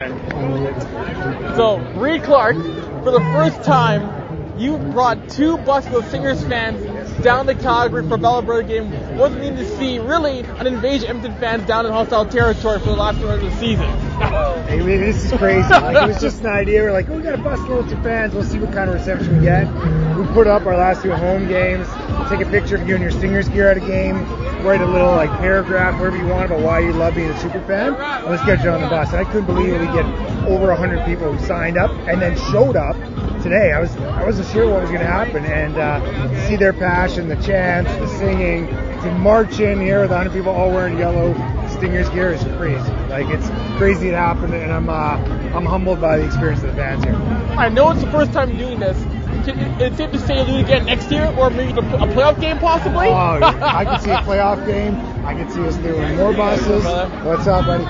So, Reed Clark, for the first time, you brought two Buffalo Stingers fans down to Calgary for a Battle Alberta game. What does it mean to see, really, an invasion of Edmonton fans down in hostile territory for the last round of the season? Hey, this is crazy. It was just an idea. We're like, we got to bust loads of fans. We'll see what kind of reception we get. We put up our last two home games. Take a picture of you in your Stingers gear at a game. Write a little paragraph, wherever you want, about why you love being a super fan. And let's get you on the bus. And I couldn't believe we get over 100 people who signed up and then showed up today. I wasn't sure what was going to happen, and to see their passion, the chants, the singing, to march in here with 100 people all wearing yellow Stingers gear is crazy. It's crazy it happened, and I'm humbled by the experience of the fans here. I know it's the first time doing this. It's safe to say you'll do it again next year, or maybe a playoff game possibly? Oh, I can see a playoff game. I can see us doing more buses. What's up, buddy?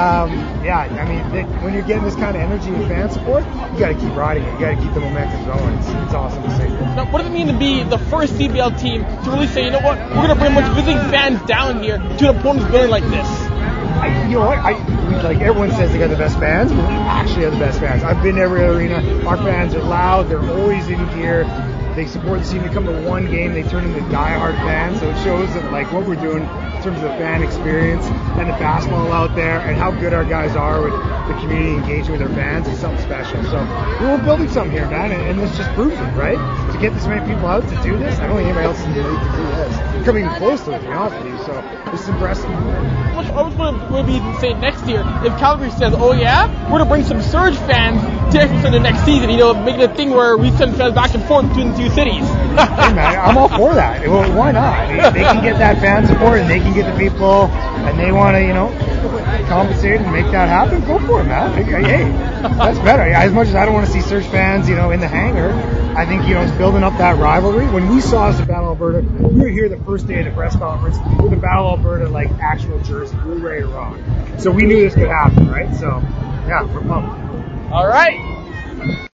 When you're getting this kind of energy and fan support, you got to keep riding it. You got to keep the momentum going. It's awesome to see. Now, what does it mean to be the first CBL team to really say, you know what, we're going to bring a bunch of visiting fans down here to an opponent's building like this? Everyone says they got the best fans, but we actually have the best fans. I've been to every arena. Our fans are loud. They're always in gear. They support the team. They come to one game, they turn into diehard fans. So it shows that what we're doing in terms of the fan experience and the basketball out there and how good our guys are with the community engaging with their fans is something special. So we're building something here, man, and this just proves it, right? To get this many people out to do this, I don't think anybody else in the league can do this. Come even close to it, to be honest with you. So this is impressive. I was going to maybe even say next year, if Calgary says, oh yeah, we're going to bring some Surge fans to Edmonton the next season, making a thing where we send fans back and forth between the two cities. Hey man, I'm all for that. Well, why not? They can get that fan support, and they can get the people, and they want to, compensate and make that happen. Go for it, man. Hey, that's better. As much as I don't want to see Surge fans, in the hangar, I think, it's building up that rivalry. When we saw us at Battle Alberta, we were here the first day of the press conference with the Battle Alberta, actual jersey. We were ready to rock. So we knew this could happen, right? So, yeah, we're pumped. All right.